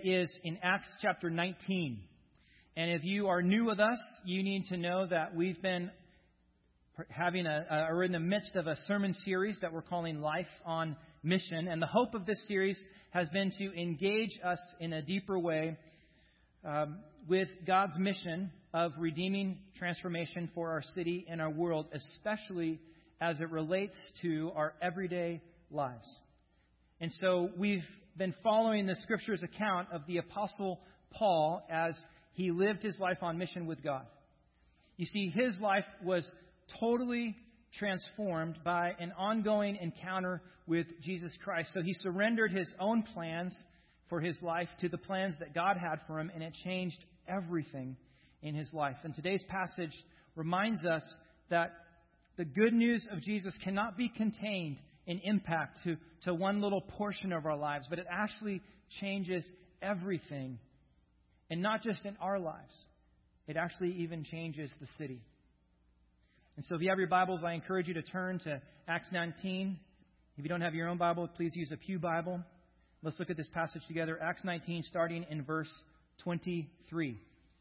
is in Acts chapter 19. And if you are new with us, you need to know that we've been we're in the midst of a sermon series that we're calling Life on Mission. And the hope of this series has been to engage us in a deeper way with God's mission of redeeming transformation for our city and our world, especially as it relates to our everyday lives. And so we've been following the Scripture's account of the Apostle Paul as he lived his life on mission with God. You see, his life was totally transformed by an ongoing encounter with Jesus Christ. So he surrendered his own plans for his life to the plans that God had for him, and it changed everything in his life. And today's passage reminds us that the good news of Jesus cannot be contained in impact to one little portion of our lives, but it actually changes everything. And not just in our lives. It actually even changes the city. And so if you have your Bibles, I encourage you to turn to Acts 19. If you don't have your own Bible, please use a pew Bible. Let's look at this passage together. Acts 19, starting in verse 23.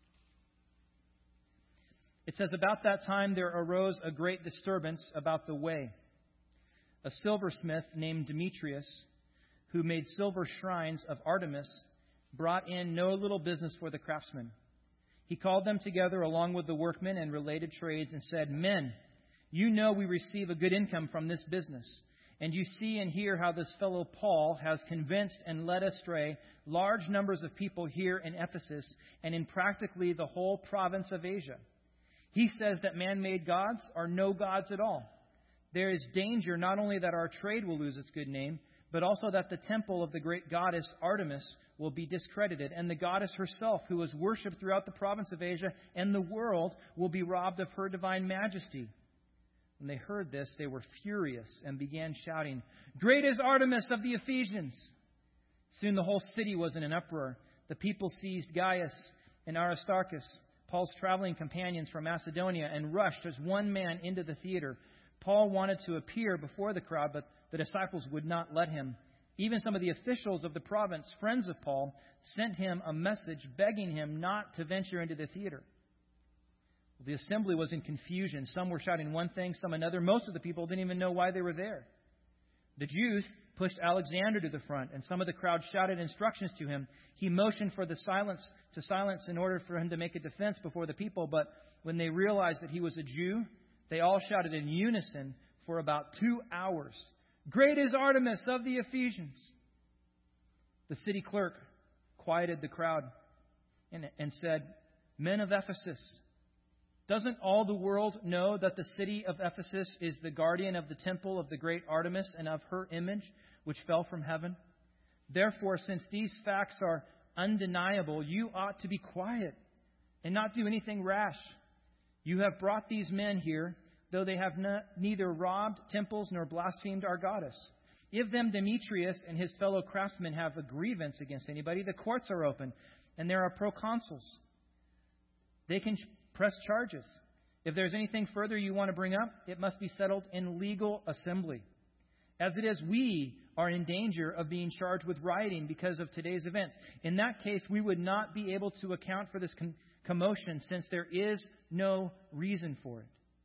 It says, "About that time there arose a great disturbance about the way. A silversmith named Demetrius, who made silver shrines of Artemis, brought in no little business for the craftsmen. He called them together along with the workmen and related trades and said, 'Men, you know we receive a good income from this business. And you see and hear how this fellow Paul has convinced and led astray large numbers of people here in Ephesus and in practically the whole province of Asia. He says that man-made gods are no gods at all. There is danger not only that our trade will lose its good name, but also that the temple of the great goddess Artemis will be discredited, and the goddess herself, who is worshipped throughout the province of Asia and the world, will be robbed of her divine majesty.' When they heard this, they were furious and began shouting, 'Great is Artemis of the Ephesians!' Soon the whole city was in an uproar. The people seized Gaius and Aristarchus, Paul's traveling companions from Macedonia, and rushed as one man into the theater. Paul wanted to appear before the crowd, but the disciples would not let him. Even some of the officials of the province, friends of Paul, sent him a message begging him not to venture into the theater. The assembly was in confusion. Some were shouting one thing, some another. Most of the people didn't even know why they were there. The Jews pushed Alexander to the front, and some of the crowd shouted instructions to him. He motioned for silence in order for him to make a defense before the people. But when they realized that he was a Jew, they all shouted in unison for about 2 hours, 'Great is Artemis of the Ephesians!' The city clerk quieted the crowd and said, 'Men of Ephesus, doesn't all the world know that the city of Ephesus is the guardian of the temple of the great Artemis and of her image, which fell from heaven? Therefore, since these facts are undeniable, you ought to be quiet and not do anything rash. You have brought these men here, though they have neither robbed temples nor blasphemed our goddess. If then Demetrius and his fellow craftsmen have a grievance against anybody, the courts are open, and there are proconsuls. They can press charges. If there's anything further you want to bring up, it must be settled in legal assembly. As it is, we are in danger of being charged with rioting because of today's events. In that case, we would not be able to account for this commotion, since there is no reason for it.'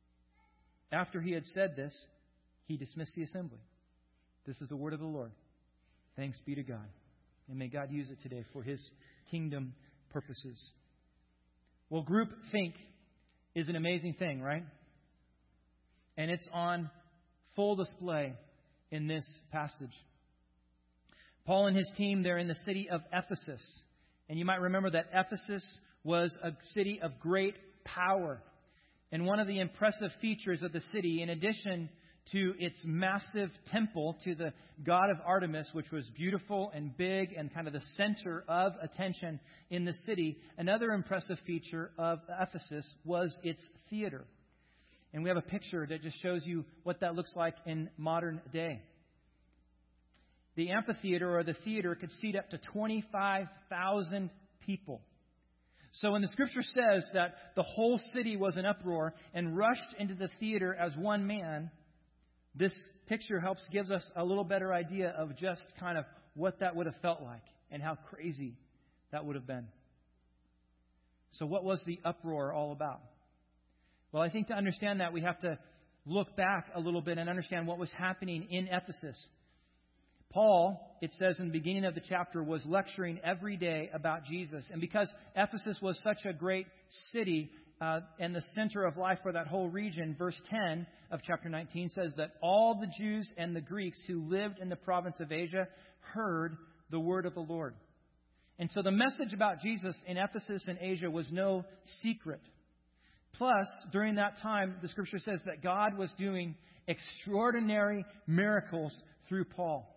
After he had said this, he dismissed the assembly." This is the word of the Lord. Thanks be to God. And may God use it today for His kingdom purposes. Well, groupthink is an amazing thing, right? And it's on full display in this passage. Paul and his team, they're in the city of Ephesus. And you might remember that Ephesus was a city of great power. And one of the impressive features of the city, in addition to its massive temple to the god of Artemis, which was beautiful and big and kind of the center of attention in the city, another impressive feature of Ephesus was its theater. And we have a picture that just shows you what that looks like in modern day. The amphitheater, or the theater, could seat up to 25,000 people. So when the Scripture says that the whole city was in uproar and rushed into the theater as one man, this picture gives us a little better idea of just kind of what that would have felt like and how crazy that would have been. So what was the uproar all about? Well, I think to understand that, we have to look back a little bit and understand what was happening in Ephesus. Paul, it says in the beginning of the chapter, was lecturing every day about Jesus. And because Ephesus was such a great city and the center of life for that whole region, verse 10 of chapter 19 says that all the Jews and the Greeks who lived in the province of Asia heard the word of the Lord. And so the message about Jesus in Ephesus and Asia was no secret. Plus, during that time, the Scripture says that God was doing extraordinary miracles through Paul.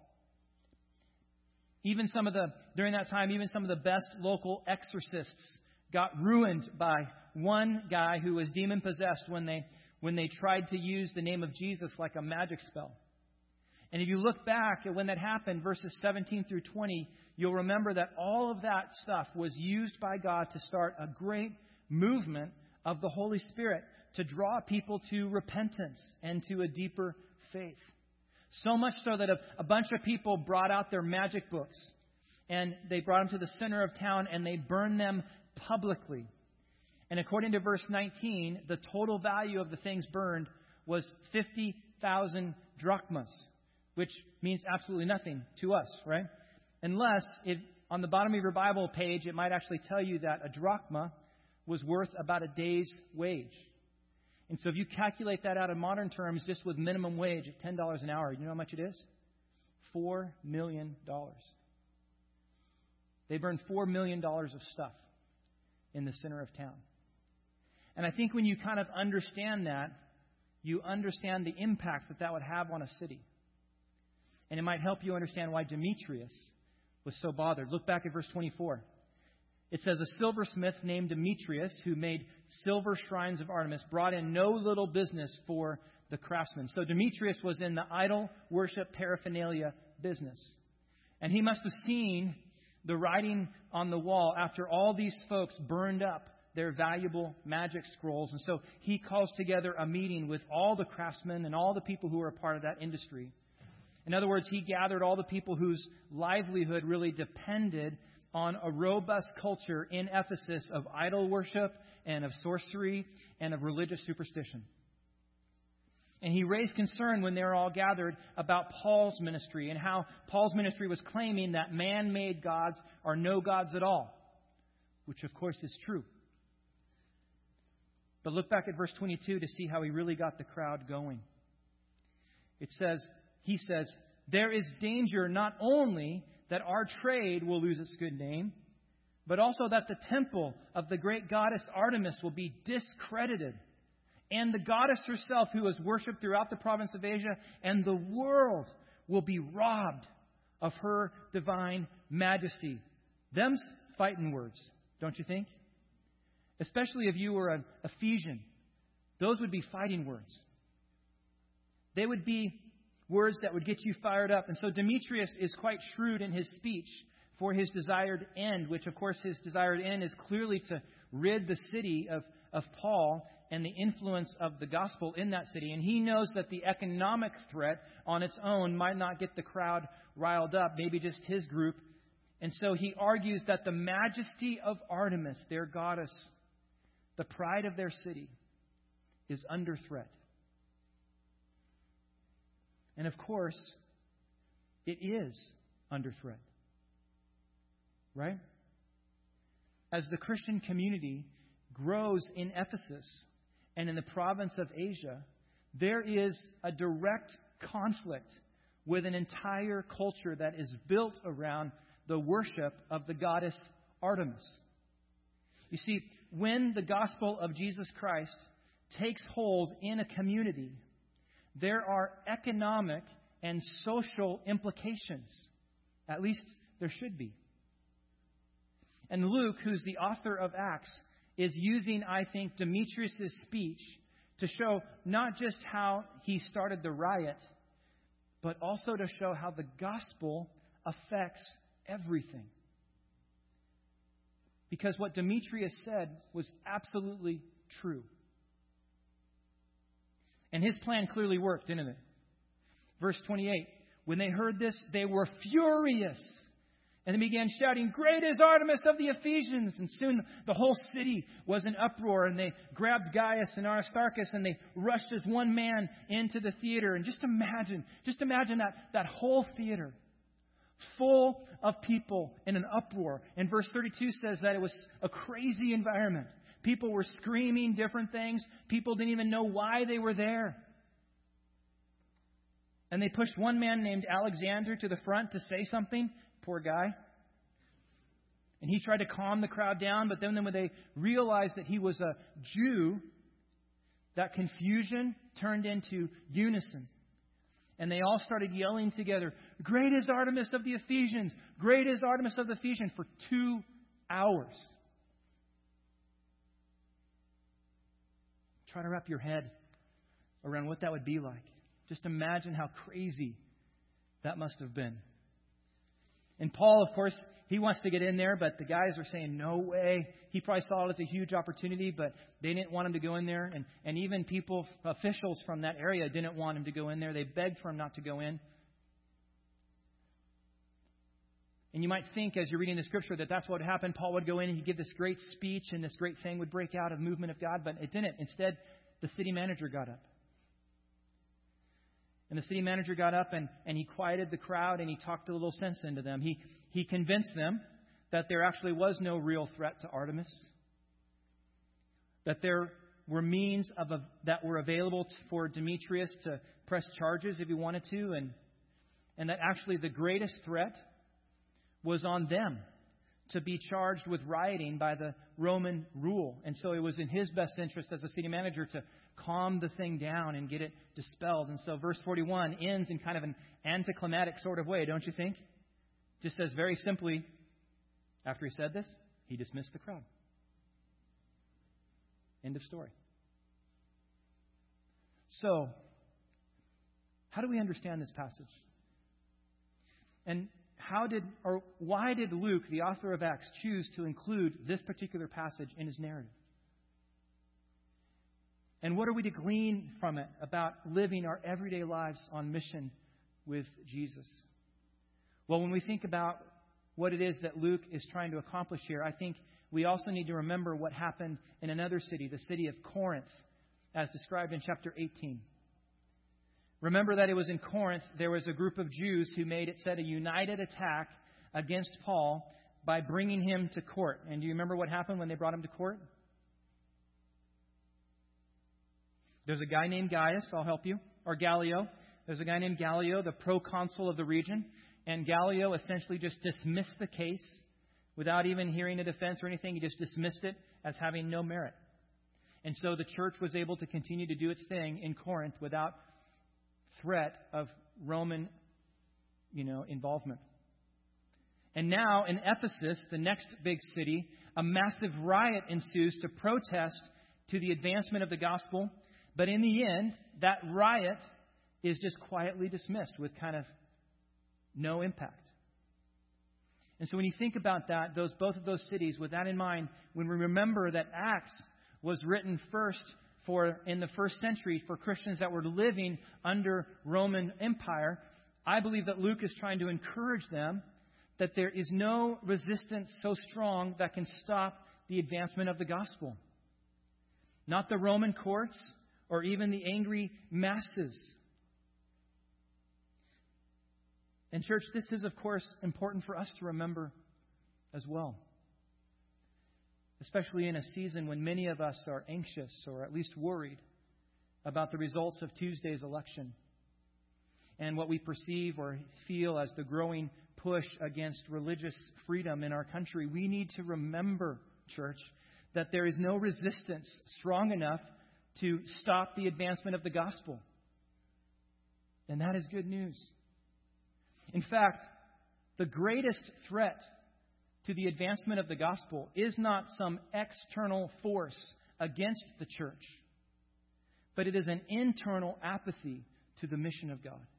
During that time, even some of the best local exorcists got ruined by one guy who was demon-possessed when they tried to use the name of Jesus like a magic spell. And if you look back at when that happened, verses 17 through 20, you'll remember that all of that stuff was used by God to start a great movement of the Holy Spirit to draw people to repentance and to a deeper faith. So much so that a bunch of people brought out their magic books and they brought them to the center of town and they burned them publicly. And according to verse 19, the total value of the things burned was 50,000 drachmas, which means absolutely nothing to us, right? Unless, if on the bottom of your Bible page, it might actually tell you that a drachma was worth about a day's wage. And so if you calculate that out in modern terms, just with minimum wage at $10 an hour, you know how much it is? $4 million. They burned $4 million of stuff in the center of town. And I think when you kind of understand that, you understand the impact that would have on a city. And it might help you understand why Demetrius was so bothered. Look back at verse 24. It says, a silversmith named Demetrius, who made silver shrines of Artemis, brought in no little business for the craftsmen. So Demetrius was in the idol worship paraphernalia business. And he must have seen the writing on the wall after all these folks burned up their valuable magic scrolls. And so he calls together a meeting with all the craftsmen and all the people who were a part of that industry. In other words, he gathered all the people whose livelihood really depended on a robust culture in Ephesus of idol worship and of sorcery and of religious superstition. And he raised concern when they were all gathered about Paul's ministry and how Paul's ministry was claiming that man-made gods are no gods at all, which of course is true. But look back at verse 22 to see how he really got the crowd going. He says, there is danger not only that our trade will lose its good name, but also that the temple of the great goddess Artemis will be discredited, and the goddess herself, who is worshipped throughout the province of Asia, and the world will be robbed of her divine majesty. Them's fighting words, don't you think? Especially if you were an Ephesian. Those would be fighting words. They would be words that would get you fired up. And so Demetrius is quite shrewd in his speech for his desired end, which, of course, his desired end is clearly to rid the city of Paul and the influence of the gospel in that city. And he knows that the economic threat on its own might not get the crowd riled up, maybe just his group. And so he argues that the majesty of Artemis, their goddess, the pride of their city, is under threat. And of course, it is under threat. Right? As the Christian community grows in Ephesus and in the province of Asia, there is a direct conflict with an entire culture that is built around the worship of the goddess Artemis. You see, when the gospel of Jesus Christ takes hold in a community, there are economic and social implications. At least there should be. And Luke, who's the author of Acts, is using, I think, Demetrius' speech to show not just how he started the riot, but also to show how the gospel affects everything. Because what Demetrius said was absolutely true. And his plan clearly worked, didn't it? Verse 28, when they heard this, they were furious And they began shouting, "Great is Artemis of the Ephesians!" And soon the whole city was in uproar. And they grabbed Gaius and Aristarchus and they rushed as one man into the theater. And just imagine that whole theater full of people in an uproar. And verse 32 says that it was a crazy environment. People were screaming different things. People didn't even know why they were there. And they pushed one man named Alexander to the front to say something. Poor guy. And he tried to calm the crowd down, but then when they realized that he was a Jew, that confusion turned into unison. And they all started yelling together, "Great is Artemis of the Ephesians! Great is Artemis of the Ephesians!" for 2 hours. Try to wrap your head around what that would be like. Just imagine how crazy that must have been. And Paul, of course, he wants to get in there, but the guys are saying, "No way." He probably saw it as a huge opportunity, but they didn't want him to go in there. And even officials from that area didn't want him to go in there. They begged for him not to go in. And you might think, as you're reading the scripture, that that's what would happen. Paul would go in and he'd give this great speech and this great thing would break out of movement of God, but it didn't. Instead, the city manager got up. And the city manager got up and he quieted the crowd and he talked a little sense into them. He convinced them that there actually was no real threat to Artemis. That there were means that were available for Demetrius to press charges if he wanted to. And that actually the greatest threat was on them to be charged with rioting by the Roman rule. And so it was in his best interest as a city manager to calm the thing down and get it dispelled. And so verse 41 ends in kind of an anticlimactic sort of way, don't you think? Just says very simply, after he said this, he dismissed the crowd. End of story. So, how do we understand this passage? And why did Luke, the author of Acts, choose to include this particular passage in his narrative? And what are we to glean from it about living our everyday lives on mission with Jesus? Well, when we think about what it is that Luke is trying to accomplish here, I think we also need to remember what happened in another city, the city of Corinth, as described in chapter 18. Remember that it was in Corinth, there was a group of Jews who made, it said, a united attack against Paul by bringing him to court. And do you remember what happened when they brought him to court? There's a guy named Gaius, I'll help you, or Gallio. There's a guy named Gallio, the proconsul of the region. And Gallio essentially just dismissed the case without even hearing a defense or anything. He just dismissed it as having no merit. And so the church was able to continue to do its thing in Corinth without threat of Roman, involvement. And now in Ephesus, the next big city, a massive riot ensues to protest to the advancement of the gospel. But in the end, that riot is just quietly dismissed with kind of no impact. And so when you think about that, both of those cities, with that in mind, when we remember that Acts was written first in the first century for Christians that were living under Roman Empire, I believe that Luke is trying to encourage them that there is no resistance so strong that can stop the advancement of the gospel. Not the Roman courts or even the angry masses. And church, this is, of course, important for us to remember as well. Especially in a season when many of us are anxious or at least worried about the results of Tuesday's election and what we perceive or feel as the growing push against religious freedom in our country. We need to remember, church, that there is no resistance strong enough to stop the advancement of the gospel. And that is good news. In fact, the greatest threat to the advancement of the gospel is not some external force against the church, but it is an internal apathy to the mission of God.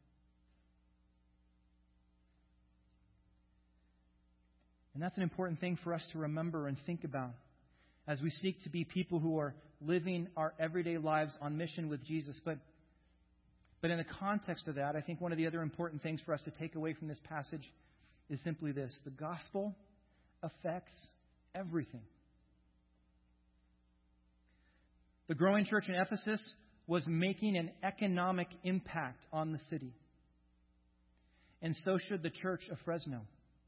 And that's an important thing for us to remember and think about as we seek to be people who are living our everyday lives on mission with Jesus. But in the context of that, I think one of the other important things for us to take away from this passage is simply this: the gospel affects everything. The growing church in Ephesus was making an economic impact on the city. And so should the church of Fresno.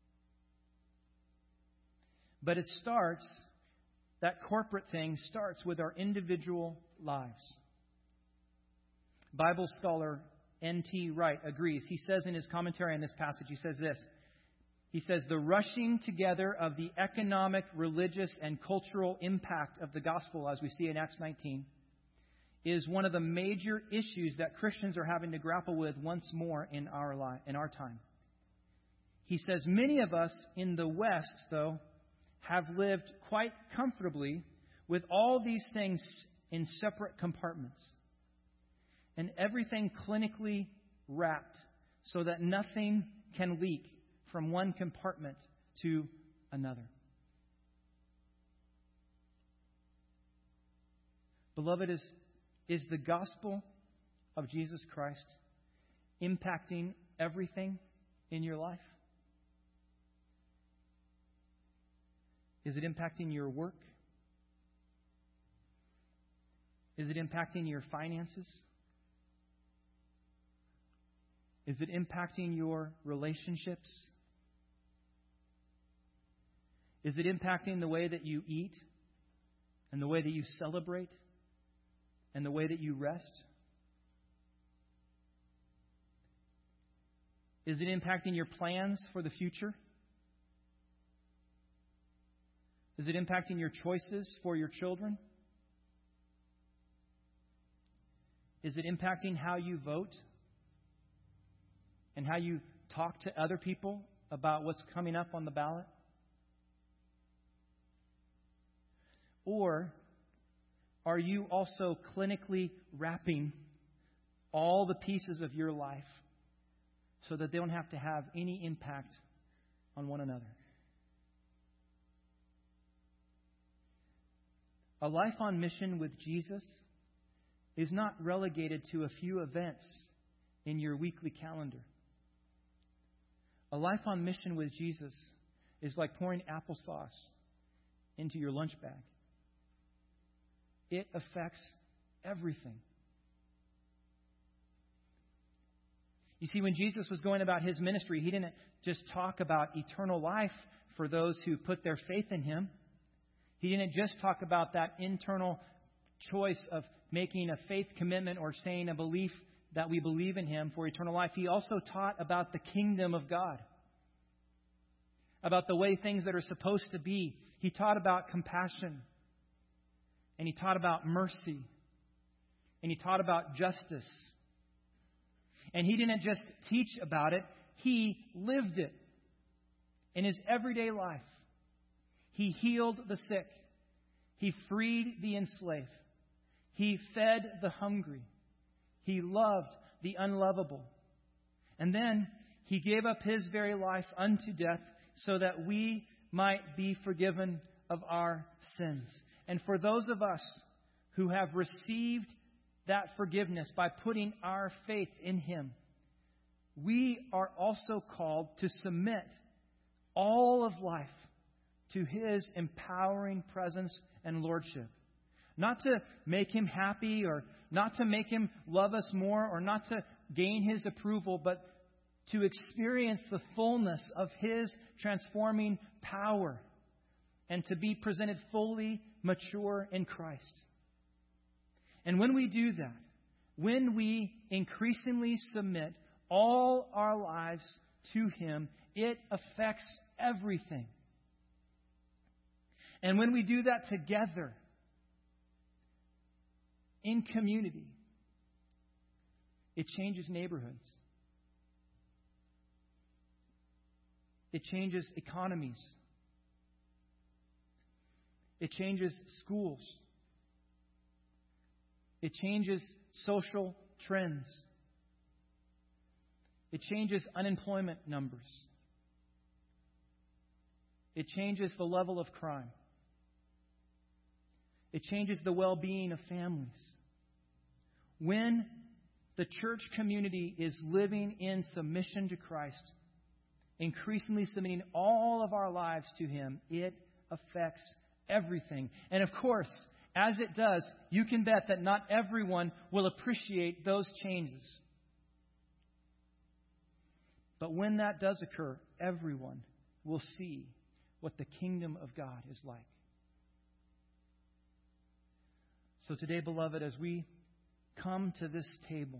But that corporate thing starts with our individual lives. Bible scholar N.T. Wright agrees. He says in his commentary on this passage, he says this. He says, the rushing together of the economic, religious, and cultural impact of the gospel, as we see in Acts 19, is one of the major issues that Christians are having to grapple with once more in our time. He says, many of us in the West, though, have lived quite comfortably with all these things in separate compartments, and everything clinically wrapped so that nothing can leak from one compartment to another. Beloved, is the gospel of Jesus Christ impacting everything in your life? Is it impacting your work? Is it impacting your finances? Is it impacting your relationships? Is it impacting the way that you eat and the way that you celebrate and the way that you rest? Is it impacting your plans for the future? Is it impacting your choices for your children? Is it impacting how you vote and how you talk to other people about what's coming up on the ballot? Or are you also clinically wrapping all the pieces of your life so that they don't have to have any impact on one another? A life on mission with Jesus is not relegated to a few events in your weekly calendar. A life on mission with Jesus is like pouring applesauce into your lunch bag. It affects everything. You see, when Jesus was going about His ministry, He didn't just talk about eternal life for those who put their faith in Him. He didn't just talk about that internal choice of making a faith commitment or saying a belief that we believe in Him for eternal life. He also taught about the kingdom of God, about the way things that are supposed to be. He taught about compassion. And He taught about mercy. And He taught about justice. And He didn't just teach about it. He lived it in His everyday life. He healed the sick. He freed the enslaved. He fed the hungry. He loved the unlovable. And then He gave up His very life unto death so that we might be forgiven of our sins. And for those of us who have received that forgiveness by putting our faith in Him, we are also called to submit all of life to His empowering presence and lordship. Not to make Him happy or not to make Him love us more or not to gain His approval, but to experience the fullness of His transforming power and to be presented fully mature in Christ. And when we do that, when we increasingly submit all our lives to Him, it affects everything. And when we do that together, in community, it changes neighborhoods. It changes economies. It changes schools. It changes social trends. It changes unemployment numbers. It changes the level of crime. It changes the well-being of families. When the church community is living in submission to Christ, increasingly submitting all of our lives to Him, it affects everything. And of course, as it does, you can bet that not everyone will appreciate those changes. But when that does occur, everyone will see what the kingdom of God is like. So today, beloved, as we come to this table,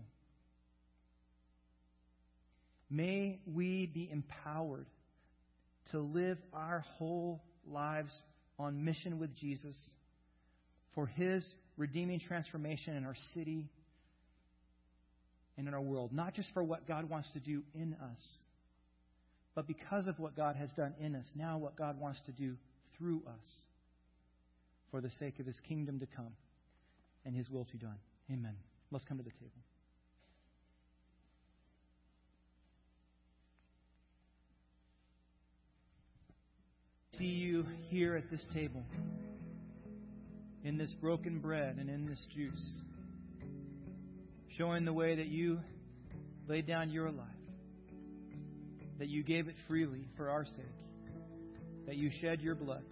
may we be empowered to live our whole lives on mission with Jesus for His redeeming transformation in our city and in our world. Not just for what God wants to do in us, but because of what God has done in us, now what God wants to do through us for the sake of His kingdom to come and His will to be done. Amen. Let's come to the table. See you here at this table, in this broken bread and in this juice, showing the way that you laid down your life, that you gave it freely for our sake, that you shed your blood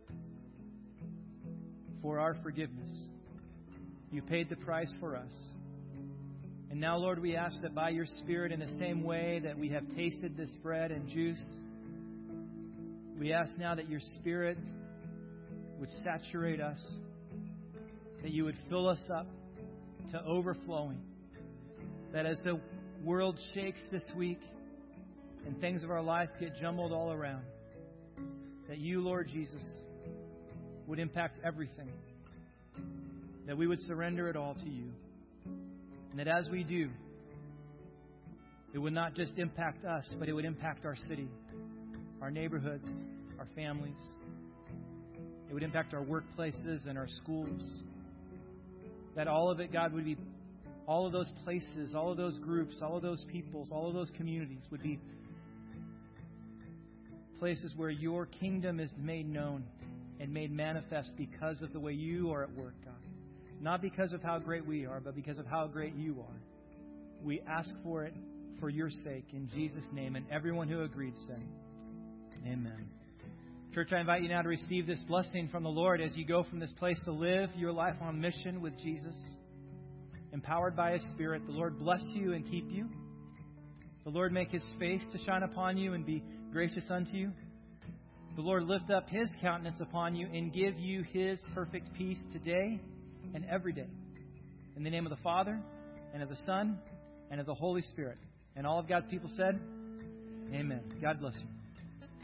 for our forgiveness. You paid the price for us. And now, Lord, we ask that by your Spirit, in the same way that we have tasted this bread and juice, we ask now that your Spirit would saturate us, that you would fill us up to overflowing, that as the world shakes this week and things of our life get jumbled all around, that you, Lord Jesus, would impact everything, that we would surrender it all to you, and that as we do, it would not just impact us, but it would impact our city, our neighborhoods, our families. It would impact our workplaces and our schools. That all of it, God, would be, all of those places, all of those groups, all of those peoples, all of those communities would be places where your kingdom is made known and made manifest because of the way you are at work, God. Not because of how great we are, but because of how great you are. We ask for it for your sake, in Jesus' name. And everyone who agreed said, amen. Church, I invite you now to receive this blessing from the Lord as you go from this place to live your life on mission with Jesus, empowered by His Spirit. The Lord bless you and keep you. The Lord make His face to shine upon you and be gracious unto you. The Lord lift up His countenance upon you and give you His perfect peace today and every day. In the name of the Father, and of the Son, and of the Holy Spirit. And all of God's people said, amen. God bless you.